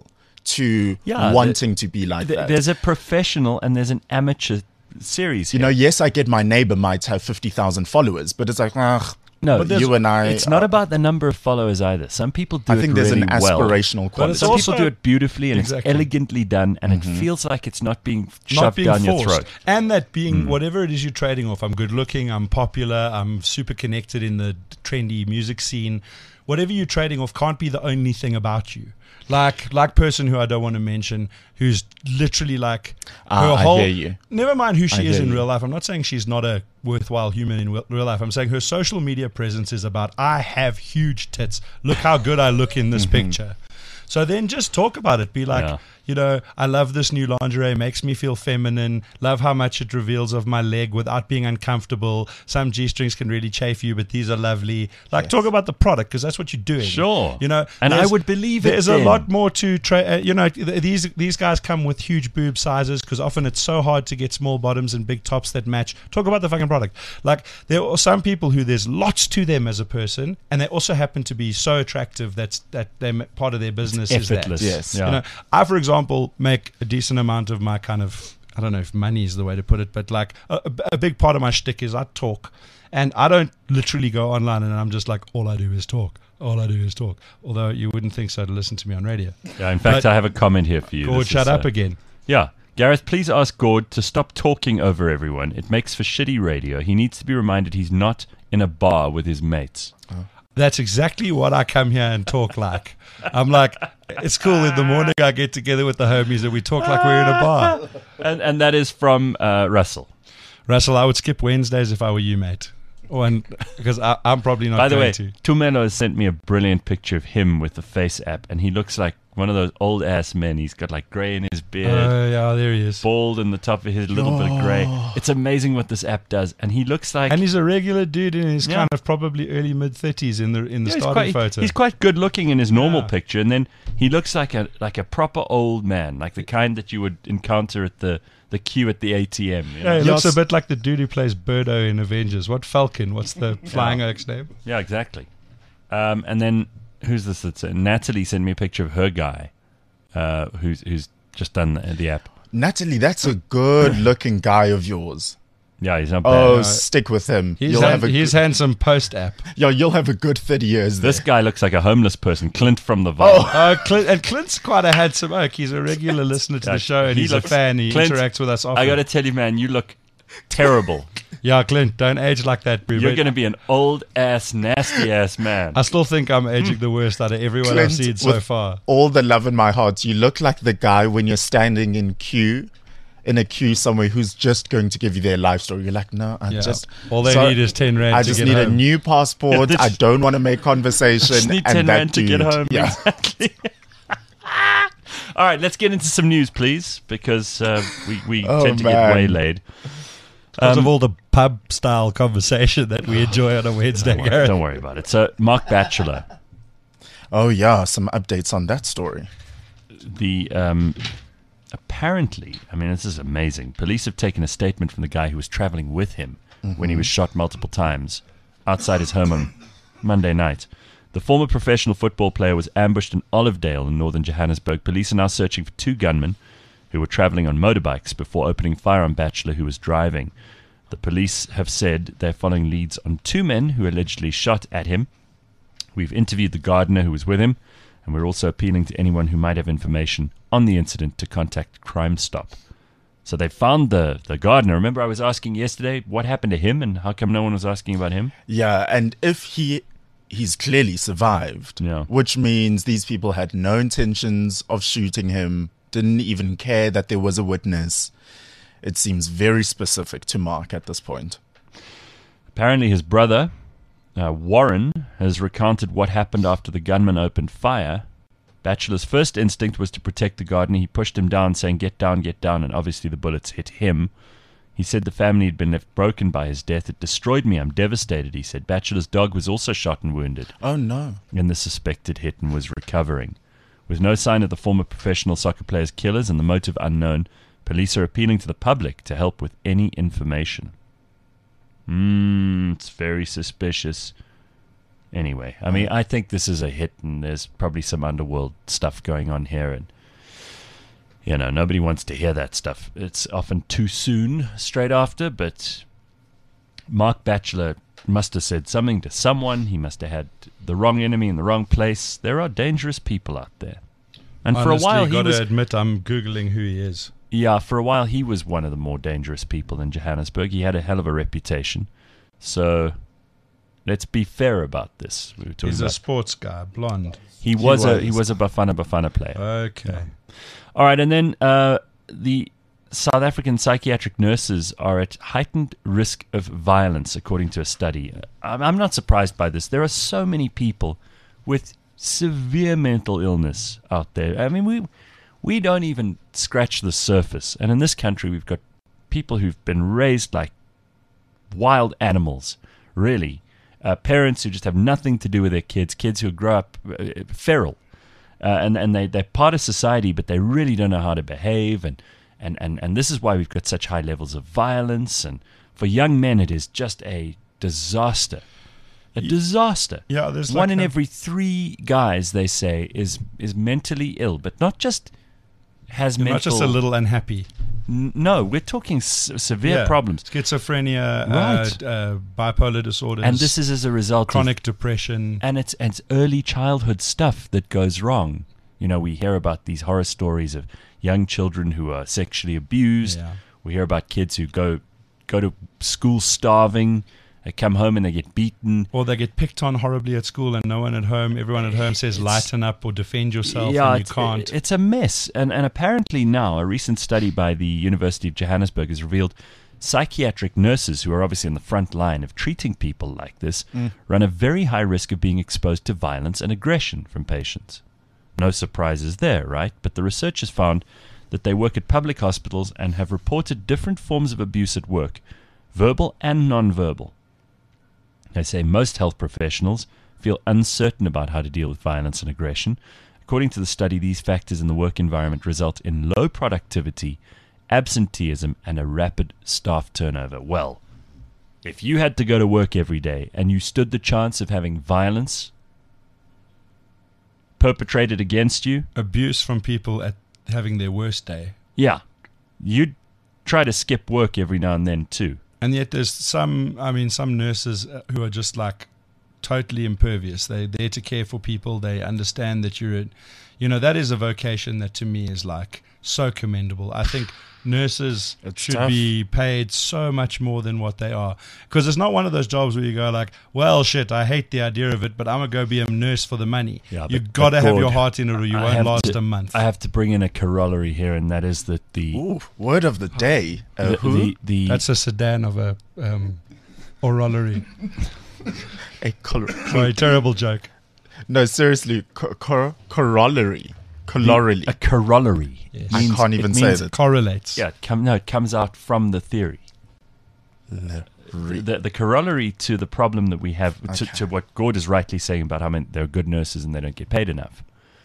to Yeah, wanting to be like Th- that. There's a professional and there's an amateur series. You here. know, yes, I get my neighbor might have fifty thousand followers, but it's like, ugh, No, But there's- you and I. It's not uh, about the number of followers either. Some people do I it think there's really an well. aspirational quality. it's Some also- people do it beautifully and Exactly. it's elegantly done, and Mm-hmm. it feels like it's not being Not shoved being down forced. your throat. And that being Mm. whatever it is you're trading off. I'm good looking, I'm popular, I'm super connected in the trendy music scene. Whatever you're trading off can't be the only thing about you. Like like person who I don't want to mention, who's literally like Ah, her I whole. hear you. Never mind who she I is hear in you. real life. I'm not saying she's not a worthwhile human in wi- real life. I'm saying her social media presence is about I have huge tits. Look how good I look in this picture. So then just talk about it. Be like, Yeah. you know, I love this new lingerie. Makes me feel feminine. Love how much it reveals of my leg without being uncomfortable. Some G-strings can really chafe you, but these are lovely. Like, Yes. talk about the product because that's what you're doing. Sure. You know, And I there's- would believe it There's a then. lot more to, tra- uh, you know, th- these these guys come with huge boob sizes because often it's so hard to get small bottoms and big tops that match. Talk about the fucking product. Like, there are some people who there's lots to them as a person, and they also happen to be so attractive that's that they part of their business is that. Effortless. Yes. Yeah. You know, I, for example, make a decent amount of my kind of, I don't know if money is the way to put it, but like a, a- a big part of my shtick is I talk. And I don't literally go online and I'm just like, all I do is talk. All I do is talk. Although you wouldn't think so to listen to me on radio. Yeah, in fact, But- I have a comment here for you. Gord, This shut is, up uh, again. Yeah. Gareth, please ask Gord to stop talking over everyone. It makes for shitty radio. He needs to be reminded he's not in a bar with his mates. That's exactly what I come here and talk like. I'm like, it's cool. In the morning, I get together with the homies and we talk like we're in a bar. And and that is from uh, Russell. Russell, I would skip Wednesdays if I were you, mate. Or and because I, I'm probably not By the going way, to. Tumelo has sent me a brilliant picture of him with the Face app, and he looks like one of those old ass men. He's got like grey in his beard, Oh, yeah, there he is. bald in the top of his little bit of grey. It's amazing what this app does, and he looks like And he's a regular dude in his Yeah. kind of probably early mid thirties in the in the Yeah, he's starting quite, photo. he's quite good looking in his normal Yeah. picture, and then he looks like a like a proper old man, like the kind that you would encounter at the, the queue at the A T M. You know? yeah, he looks Yes. a bit like the dude who plays Birdo in Avengers. What Falcon? What's the flying oak's name? Yeah, exactly. Um, and then who's this? That's uh, Natalie sent me a picture of her guy, uh, who's who's just done the, the app. Natalie, that's a good looking guy of yours. Yeah, he's not bad. Oh, Uh, stick with him. He's, You'll hand, have a he's good, handsome post-app. yo, you'll have a good thirty years there. This guy looks like a homeless person. Clint from the Vault. Oh. Uh, Clint, and Clint's quite a handsome oak. He's a regular listener to Yeah, the show, and he he's looks- a fan. He Clint, interacts with us often. I got to tell you, man, you look terrible. Yeah, Clint, don't age like that, boo. You're But going to be an old ass, nasty ass man. I still think I'm aging the worst out of everyone Clint, I've seen so with far. all the love in my heart, you look like the guy when you're standing in queue, in a queue somewhere, who's just going to give you their life story. You're like, no, I Yeah. just... All they sorry, need is ten rand I to just get need home. a new passport. Yeah, I this- don't want to make conversation. Just need and ten that rand to get dude- home. Yeah. Exactly. All right, let's get into some news, please, because uh, we, we Oh, tend to get man. waylaid. Because Um, of all the pub-style conversation that we enjoy on a Wednesday, Don't worry, Gareth. don't worry about it. So, Mark Batchelor, Oh, yeah, some updates on that story. the um, apparently, I mean, this is amazing. Police have taken a statement from the guy who was traveling with him when he was shot multiple times outside his home on Monday night. The former professional football player was ambushed in Olivedale in northern Johannesburg. Police are now searching for two gunmen who were traveling on motorbikes before opening fire on Batchelor, who was driving. The police have said they're following leads on two men who allegedly shot at him. We've interviewed the gardener who was with him, and we're also appealing to anyone who might have information on the incident to contact Crime Stop. So they found the, the gardener. Remember I was asking yesterday what happened to him and how come no one was asking about him? Yeah, and if he he's clearly survived, Yeah. which means these people had no intentions of shooting him, didn't even care that there was a witness. It seems very specific to Mark at this point. Apparently his brother, uh, Warren, has recounted what happened after the gunman opened fire. Batchelor's first instinct was to protect the gardener. He pushed him down, saying, "Get down, get down," and obviously the bullets hit him. He said the family had been left broken by his death. "It destroyed me. I'm devastated," he said. Batchelor's dog was also shot and wounded Oh, no. in the suspected hit and was recovering. With no sign of the former professional soccer player's killers and the motive unknown, police are appealing to the public to help with any information. Hmm, it's very suspicious. Anyway, I mean, I think this is a hit, and there's probably some underworld stuff going on here, and you know, nobody wants to hear that stuff. It's often too soon, straight after. But Mark Batchelor must have said something to someone. He must have had the wrong enemy in the wrong place. There are dangerous people out there, and for a while he got was. to admit, I'm googling who he is. Yeah, for a while he was one of the more dangerous people in Johannesburg. He had a hell of a reputation. So let's be fair about this. We were talking He's a about sports guy, blonde. he was a was. he was a Bafana Bafana player. Okay. All right, and then uh, the South African psychiatric nurses are at heightened risk of violence, according to a study. I'm, I'm not surprised by this. There are so many people with severe mental illness out there. I mean, we we don't even scratch the surface. And in this country, we've got people who've been raised like wild animals, really. Uh, parents who just have nothing to do with their kids, kids who grow up uh, feral. Uh, and and they, they're part of society, but they really don't know how to behave. And, and, and, and this is why we've got such high levels of violence. And for young men, it is just a disaster. A disaster. Yeah, there's One like in a- every three guys, they say, is is mentally ill, but not just has mental... Not just a little unhappy. N- No, we're talking s- severe Yeah. problems. Schizophrenia, Right. uh, uh, bipolar disorders, And this is as a result of chronic depression. and it's and it's early childhood stuff that goes wrong. You know, we hear about these horror stories of young children who are sexually abused. Yeah. We hear about kids who go go to school starving, they come home and they get beaten. Or they get picked on horribly at school and no one at home. Everyone at home says, lighten up or defend yourself, and you it's, can't. it's a mess. And and apparently now a recent study by the University of Johannesburg has revealed psychiatric nurses, who are obviously in the front line of treating people like this, run a very high risk of being exposed to violence and aggression from patients. No surprises there, right? But the researchers found that they work at public hospitals and have reported different forms of abuse at work, verbal and non-verbal. They say most health professionals feel uncertain about how to deal with violence and aggression. According to the study, these factors in the work environment result in low productivity, absenteeism, and a rapid staff turnover. Well, if you had to go to work every day and you stood the chance of having violence perpetrated against you, Abuse from people at having their worst day. yeah, you'd try to skip work every now and then too. and yet there's some, I mean, some nurses uh, who are just like totally impervious. They're there to care for people. They understand that you're, a, you know, that is a vocation that to me is like so commendable. I think nurses It's should tough. be paid so much more than what they are, because it's not one of those jobs where you go like, well, shit, I hate the idea of it, but I'm gonna go be a nurse for the money. Yeah, You've but- got to but have God, your heart in it, or you I won't have last to- a month. I have to bring in a corollary here, and that is that the Ooh, word of the day. Uh, the, who? the, the That's a sedan of a um, orolory. a cor- Sorry, terrible joke. no, seriously, co- cor- corollary. Corollary. a corollary. Yes. I can't it even say means- that. Correlates. Yeah, it come, no, it comes out from the theory. The, the corollary to the problem that we have, to, Okay. to what Gord is rightly saying about how many, there are good nurses and they don't get paid enough,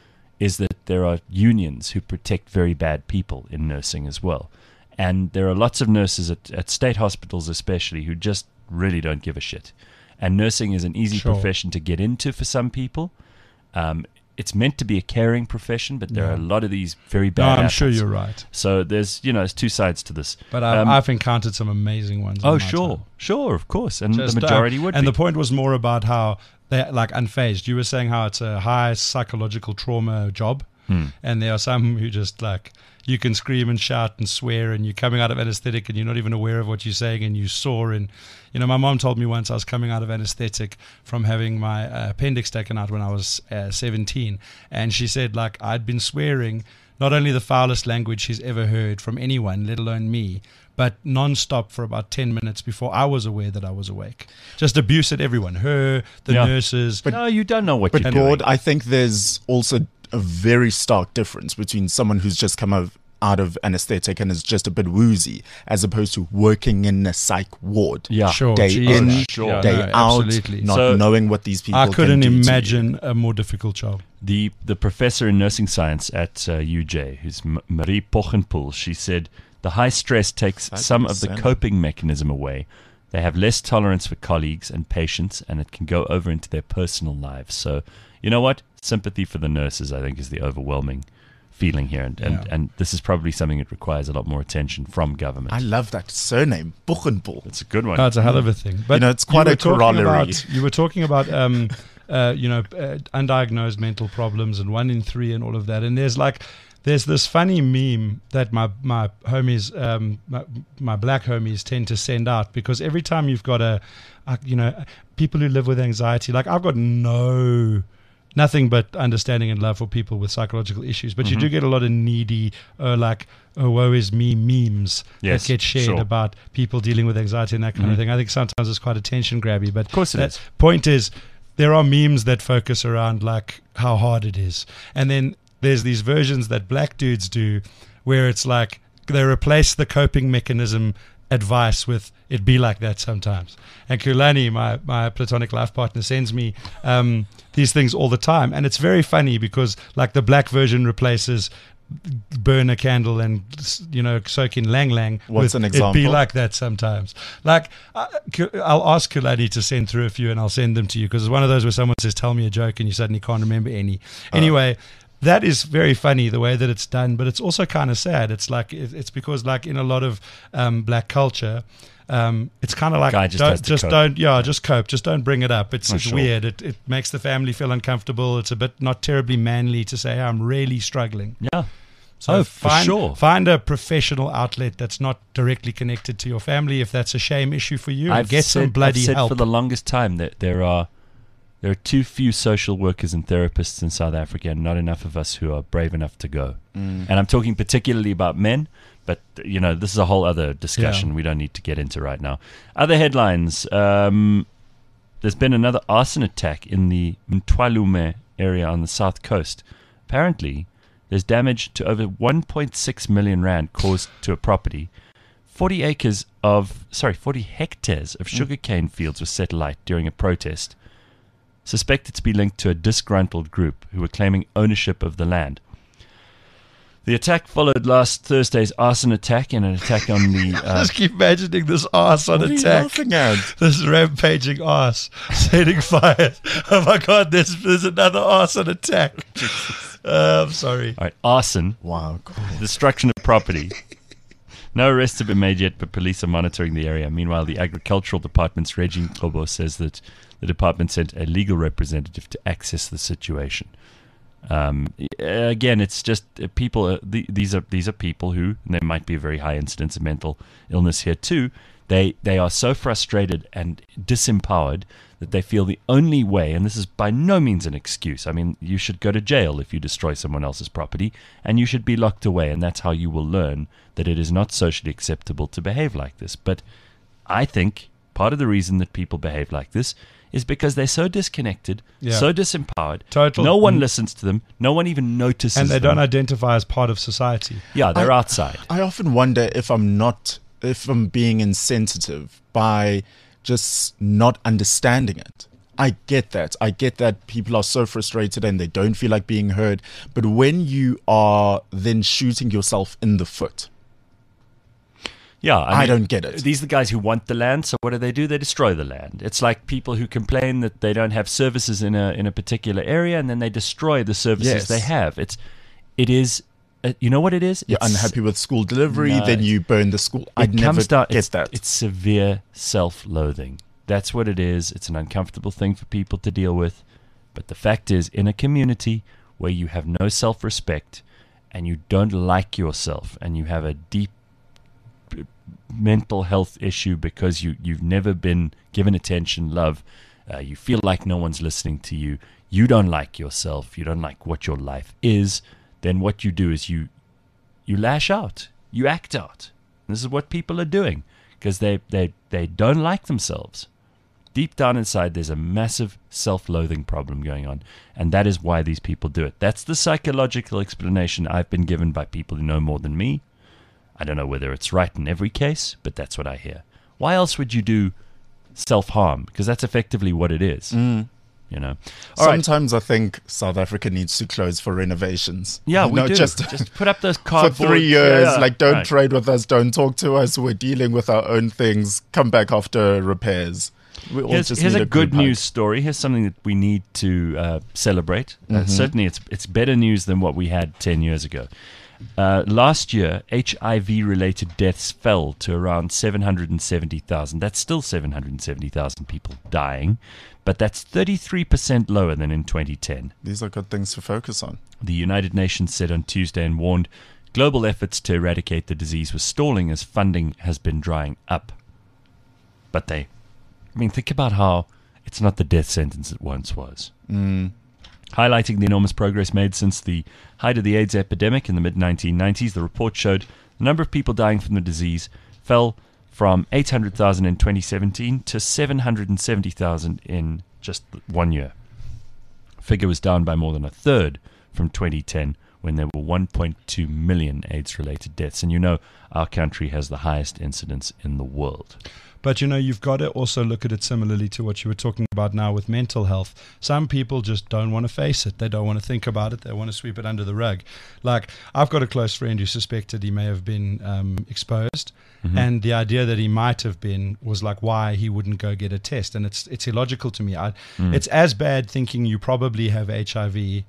is that there are unions who protect very bad people in nursing as well. And there are lots of nurses at, at state hospitals especially who just really don't give a shit. And nursing is an easy Sure. profession to get into for some people. Um, it's meant to be a caring profession, but there Yeah. are a lot of these very No, bad I'm sure apples. you're right. So there's, you know, there's two sides to this. But I've, Um, I've encountered some amazing ones. in Oh, my sure, time. sure, of course, and Just, the majority uh, would And be. the point was more about how they're like unfazed. You were saying how it's a high psychological trauma job. Hmm. And there are some who just like, you can scream and shout and swear, and you're coming out of anesthetic and you're not even aware of what you're saying, and you sore. And, you know, my mom told me once I was coming out of anesthetic from having my uh, appendix taken out when I was uh, seventeen. And she said, like, I'd been swearing not only the foulest language she's ever heard from anyone, let alone me, but non-stop for about ten minutes before I was aware that I was awake. Just abuse at everyone, her, the Yeah. nurses. no, you don't know what But you're Gord, doing. I think there's also a very stark difference between someone who's just come out, out of anesthetic and is just a bit woozy, as opposed to working in a psych ward. Yeah, Sure, Day Jesus. in, Sure. day No, out, absolutely. not So- knowing what these people I can couldn't do to you. imagine a more difficult job. The the professor in nursing science at uh, U J, who's M- Marie Pochenpoel, she said the high stress takes That's some of the insane. coping mechanism away. They have less tolerance for colleagues and patients, and it can go over into their personal lives. So, you know what? Sympathy for the nurses, I think, is the overwhelming feeling here, and and, Yeah. and this is probably something that requires a lot more attention from government. I love that surname, Buchenpoel. It's a good one. Oh, it's a hell of a thing. But You know, it's quite you a were talking corollary. About, you were talking about, um, uh, you know, uh, undiagnosed mental problems and one in three and all of that. And there's like, there's this funny meme that my my homies, um, my, my black homies tend to send out, because every time you've got a, a, you know, people who live with anxiety, like I've got no. Nothing but understanding and love for people with psychological issues. But you do get a lot of needy, uh, like, oh, woe is me memes Yes, that get shared sure. about people dealing with anxiety and that kind of thing. I think sometimes it's quite attention grabby. But Of course it that is. point is, there are memes that focus around, like, how hard it is. And then there's these versions that black dudes do where it's like they replace the coping mechanism advice with it be like that sometimes. And Kulani, my, my platonic life partner, sends me um, these things all the time. And it's very funny because, like, the black version replaces burn a candle and, you know, soak in lang lang. What's with an it be example? like that sometimes. Like, I, I'll ask Kulani to send through a few and I'll send them to you, because it's one of those where someone says, tell me a joke, and you suddenly can't remember any. Anyway, that is very funny, the way that it's done, but it's also kind of sad. It's like, it, it's because, like, in a lot of um, black culture, um, it's kind of like, Guy just don't, has to just cope. don't, yeah, just cope. Just don't bring it up. It's, Oh, it's sure. weird. It, it makes the family feel uncomfortable. It's a bit not terribly manly to say, I'm really struggling. Yeah. So Oh, for find, sure. Find a professional outlet that's not directly connected to your family. If that's a shame issue for you, and I've get said, some bloody I've said help. for the longest time that there are there are too few social workers and therapists in South Africa, and not enough of us who are brave enough to go. Mm. And I'm talking particularly about men, but you know this is a whole other discussion Yeah. we don't need to get into right now. Other headlines: um, there's been another arson attack in the Mtwalume area on the south coast. Apparently, there's damage to over one point six million rand caused to a property. forty acres of, sorry, forty hectares of sugarcane fields were set alight during a protest, suspected to be linked to a disgruntled group who were claiming ownership of the land. The attack followed last Thursday's arson attack and an attack on the... I Uh, just keep imagining this arse on What are you attack. laughing at? This rampaging arse setting fire. Oh my God, there's, there's another arse on attack. Uh, I'm sorry. all right, arson, Wow, cool. destruction of property. No arrests have been made yet, but police are monitoring the area. Meanwhile, the Agricultural Department's Reggie Kobo says that the department sent a legal representative to access the situation. Um, again, it's just uh, people. Uh, the, these are these are people who, and there might be a very high incidence of mental illness here too. They they are so frustrated and disempowered that they feel the only way, and this is by no means an excuse. I mean, you should go to jail if you destroy someone else's property, and you should be locked away, and that's how you will learn that it is not socially acceptable to behave like this. But I think part of the reason that people behave like this is because they're so disconnected, Yeah. so disempowered. Total- No one mm. listens to them. No one even notices And they them. don't identify as part of society. Yeah, they're I- outside. I often wonder if I'm not, if I'm being insensitive by just not understanding it. I get that. I get that people are so frustrated and they don't feel like being heard. But when you are then shooting yourself in the foot, Yeah, I, I mean, don't get it. These are the guys who want the land, so what do they do? They destroy the land. It's like people who complain that they don't have services in a in a particular area, and then they destroy the services Yes. they have. It's, it is, uh, you know what it is? you're It's- unhappy with school delivery, No, then it's- you burn the school. I It never comes down. get It's, that. it's severe self-loathing. That's what it is. It's an uncomfortable thing for people to deal with. But the fact is, in a community where you have no self-respect and you don't like yourself and you have a deep mental health issue because you, you've never been given attention, love, uh, you feel like no one's listening to you, you don't like yourself, you don't like what your life is, then what you do is you you lash out, you act out. This is what people are doing because they, they, they don't like themselves. Deep down inside, there's a massive self-loathing problem going on, and that is why these people do it. That's the psychological explanation I've been given by people who know more than me. I don't know whether it's right in every case, but that's what I hear. Why else would you do self-harm? Because that's effectively what it is. Mm. You know. All right. Sometimes I think South Africa needs to close for renovations. Yeah, we No, do. Just, Just put up those for cardboard. three years, Yeah, like, don't right. trade with us, don't talk to us. We're dealing with our own things. Come back after repairs. We all Here's, just here's need a good group hug. news story. Here's something that we need to uh, celebrate. Uh, certainly, it's it's better news than what we had ten years ago. Uh, last year, H I V-related deaths fell to around seven hundred seventy thousand. That's still seven hundred seventy thousand people dying, but that's thirty-three percent lower than in twenty ten. These are good things to focus on. The United Nations said on Tuesday and warned global efforts to eradicate the disease were stalling as funding has been drying up. But they, I mean, think about how it's not the death sentence it once was. Mm. Highlighting the enormous progress made since the height of the AIDS epidemic in the mid nineteen nineties, the report showed the number of people dying from the disease fell from eight hundred thousand in twenty seventeen to seven hundred seventy thousand in just one year. The figure was down by more than a third from twenty ten, when there were one point two million AIDS-related deaths. And you know our country has the highest incidence in the world. But, you know, you've got to also look at it similarly to what you were talking about now with mental health. Some people just don't want to face it. They don't want to think about it. They want to sweep it under the rug. Like, I've got a close friend who suspected he may have been um, exposed. Mm-hmm. And the idea that he might have been was like why he wouldn't go get a test. And it's it's illogical to me. I, Mm. It's as bad thinking you probably have H I V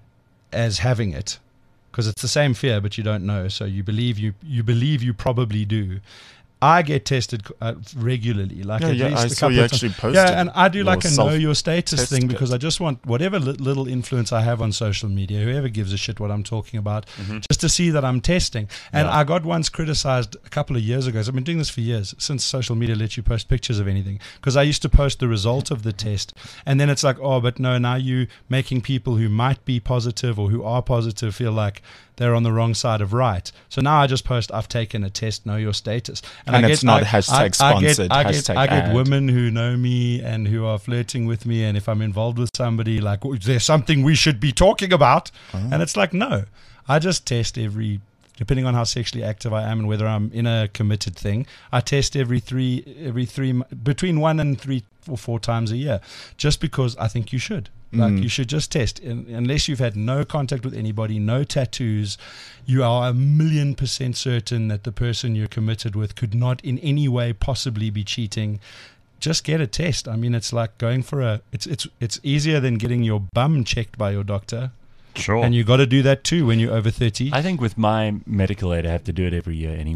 as having it. Because it's the same fear, but you don't know. So you believe you you believe you probably do. I get tested uh, regularly, like Yeah, at yeah, least I a saw couple you of times. actually posted Yeah, and I do your like a know your self-test status thing kit. because I just want whatever li- little influence I have on social media, whoever gives a shit what I'm talking about, just to see that I'm testing. And Yeah. I got once criticized a couple of years ago. So I've been doing this for years, since social media lets you post pictures of anything. Because I used to post the result of the test, and then it's like, oh, but no, now you making people who might be positive or who are positive feel like they're on the wrong side of right. So now I just post, I've taken a test, know your status. And I it's not I- hashtag I- I get- sponsored, I get, hashtag I get ad. women who know me and who are flirting with me, and if I'm involved with somebody, like, is there something we should be talking about? And it's like, no. I just test every, depending on how sexually active I am and whether I'm in a committed thing, I test every three, every three, m- between one and three or four times a year, just because I think you should. Like, Mm. you should just test. In, unless you've had no contact with anybody, no tattoos, you are a million percent certain that the person you're committed with could not in any way possibly be cheating. Just get a test. I mean, it's like going for a, it's it's it's easier than getting your bum checked by your doctor. Sure. And you got to do that too when you're over thirty. I think with my medical aid, I have to do it every year anyway.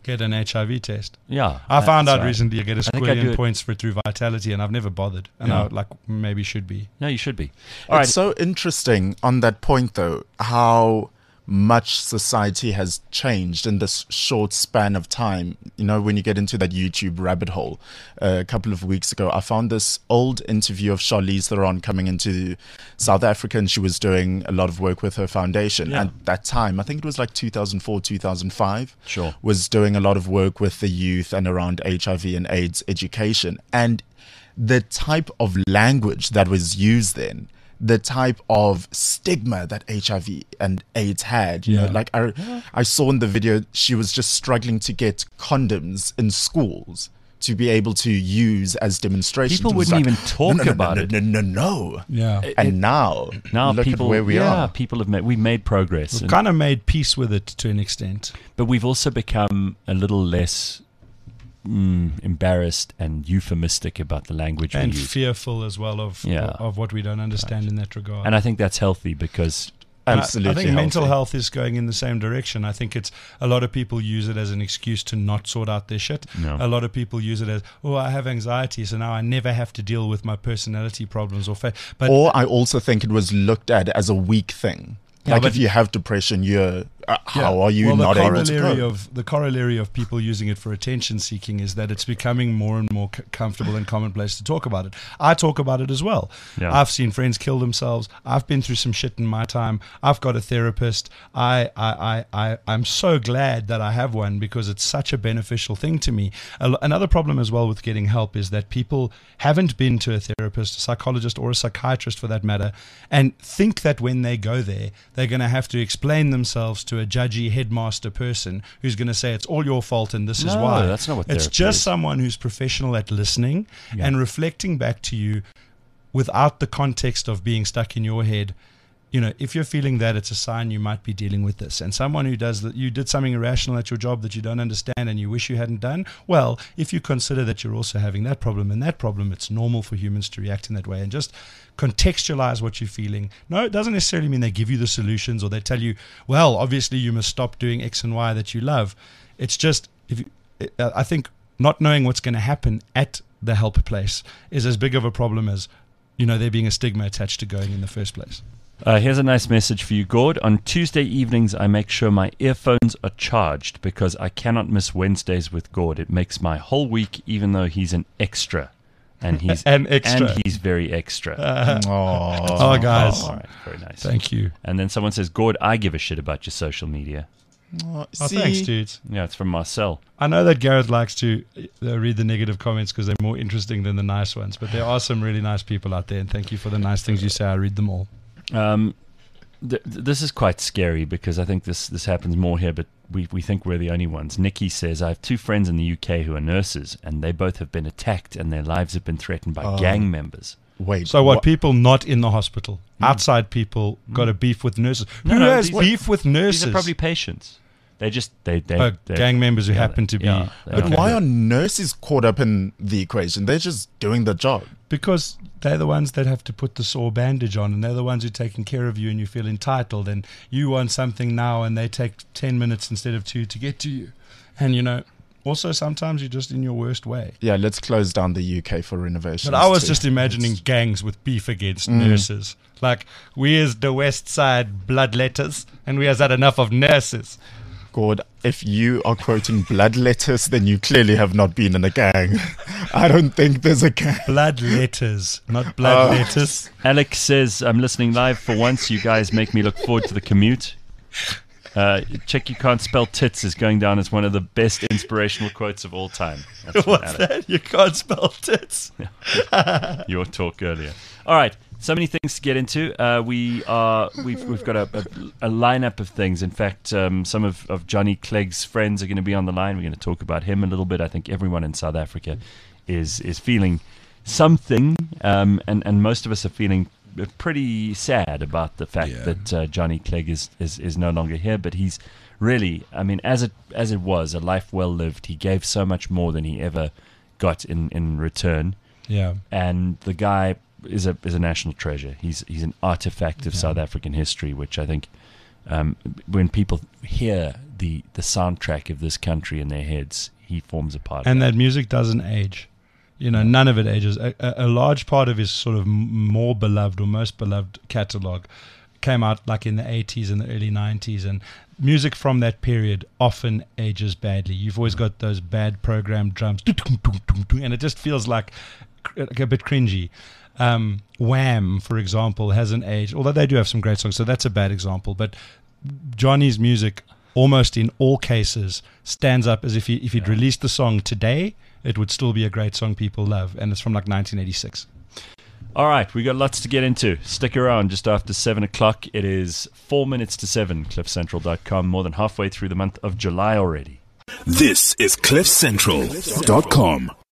get an H I V test. Yeah. I found that's out right. recently you get a I think I do squillion it- points for it through Vitality, and I've never bothered. And Yeah. I like maybe should be. No, you should be. All It's right. so interesting on that point, though, how much society has changed in this short span of time. You know, when you get into that YouTube rabbit hole, uh, a couple of weeks ago, I found this old interview of Charlize Theron coming into South Africa, and she was doing a lot of work with her foundation. Yeah. At that time, I think it was like two thousand four, two thousand five, Sure. was doing a lot of work with the youth and around H I V and AIDS education. And the type of language that was used then, the type of stigma that H I V and AIDS had, you Yeah. know, like I, I saw in the video, she was just struggling to get condoms in schools to be able to use as demonstrations. People It was wouldn't like, even talk no, no, no, about no, it. No, no, no. Yeah. And now, Now look people, at where we yeah, are. people have made, we've made progress. We've and- kind of made peace with it to an extent. But we've also become a little less mm, embarrassed and euphemistic about the language And we use. fearful as well of Yeah. of what we don't understand in that regard. And I think that's healthy because And I- Absolutely. I, think mental healthy. health is going in the same direction. I think it's a lot of people use it as an excuse to not sort out their shit. No. A lot of people use it as, oh, I have anxiety, so now I never have to deal with my personality problems or fa-. But Or I also think it was looked at as a weak thing. Yeah, Like but- if you have depression, you're uh, how Yeah. are you well, not the able to corollary cope? of the corollary of people using it for attention seeking is that it's becoming more and more c- comfortable and commonplace to talk about it. I talk about it as well. Yeah. I've seen friends kill themselves. I've been through some shit in my time. I've got a therapist. I I I, I I'm so glad that I have one because it's such a beneficial thing to me. A l- Another problem as well with getting help is that people haven't been to a therapist, a psychologist, or a psychiatrist for that matter, and think that when they go there, they're going to have to explain themselves to a judgy headmaster person who's going to say it's all your fault and this is No, why. that's not what It's therapy just is. someone who's professional at listening Yeah. and reflecting back to you without the context of being stuck in your head. You know, if you're feeling that, it's a sign you might be dealing with this. And someone who does that, you did something irrational at your job that you don't understand and you wish you hadn't done. Well, if you consider that you're also having that problem and that problem, it's normal for humans to react in that way and just contextualize what you're feeling. No, it doesn't necessarily mean they give you the solutions or they tell you, well, obviously you must stop doing X and Y that you love. It's just, if you, I think not knowing what's going to happen at the help place is as big of a problem as, you know, there being a stigma attached to going in the first place. Uh, here's a nice message for you, Gord. On Tuesday evenings, I make sure my earphones are charged because I cannot miss Wednesdays with Gord. It makes my whole week, even though he's an extra. And he's An extra. And he's very extra. Oh, Oh, guys. All right, very nice. Thank you. And then someone says, Gord, I give a shit about your social media. oh, Oh, see, thanks, dudes. Yeah, it's from Marcel. I know that Gareth likes to uh, read the negative comments because they're more interesting than the nice ones, but there are some really nice people out there, and thank you for the nice things you say. I read them all. Um, th- th- this is quite scary because I think this, this happens more here, but we, we think we're the only ones. Nikki says, I have two friends in the U K who are nurses, and they both have been attacked and their lives have been threatened by Oh. gang members. Wait. So what, people not in the hospital, Hmm. outside people got a beef with nurses. No, Who no, has these- beef with nurses? These are probably patients. They just, they, they, Oh, they gang members who yeah, happen to be... yeah, But okay. why are nurses caught up in the equation? They're just doing the job. Because they're the ones that have to put the sore bandage on, and they're the ones who are taking care of you, and you feel entitled, and you want something now, and they take ten minutes instead of two to get to you. And, you know, also sometimes you're just in your worst way. Yeah, let's close down the U K for renovations. But I was too. just imagining gangs with beef against Mm. nurses. Like, we as the West Side bloodletters, and we has had enough of nurses. God, if you are quoting bloodletters, then you clearly have not been in a gang. I don't think there's a gang. Blood letters, not blood Oh. letters. Alex says, I'm listening live for once. You guys make me look forward to the commute. Uh, Check You Can't Spell Tits is going down as one of the best inspirational quotes of all time. That's from What's Alex. that? You can't spell tits. Your talk earlier. All right, so many things to get into. Uh, we are we've we've got a, a, a lineup of things. In fact, um, some of, of Johnny Clegg's friends are going to be on the line. We're going to talk about him a little bit. I think everyone in South Africa is is feeling something, um, and and most of us are feeling pretty sad about the fact Yeah. that uh, Johnny Clegg is, is is no longer here. But he's really, I mean, as it as it was a life well lived. He gave so much more than he ever got in, in return. Yeah. And the guy is a is a national treasure. He's he's an artifact of Yeah. South African history, which I think um, when people hear the the soundtrack of this country in their heads, he forms a part. And of that. that music doesn't age. You know, none of it ages. A, a, a large part of his sort of m- more beloved or most beloved catalog came out like in the eighties and the early nineties, and music from that period often ages badly. You've always got those bad programmed drums, and it just feels like, like a bit cringy. Um, Wham, for example, hasn't aged, although they do have some great songs, so that's a bad example. But Johnny's music, almost in all cases, stands up as if he, if he'd yeah. released the song today, it would still be a great song people love, and it's from like nineteen eighty-six. All right, we got lots to get into. Stick around just after seven o'clock. It is four minutes to seven, cliff central dot com, more than halfway through the month of July already. This is cliff central dot com.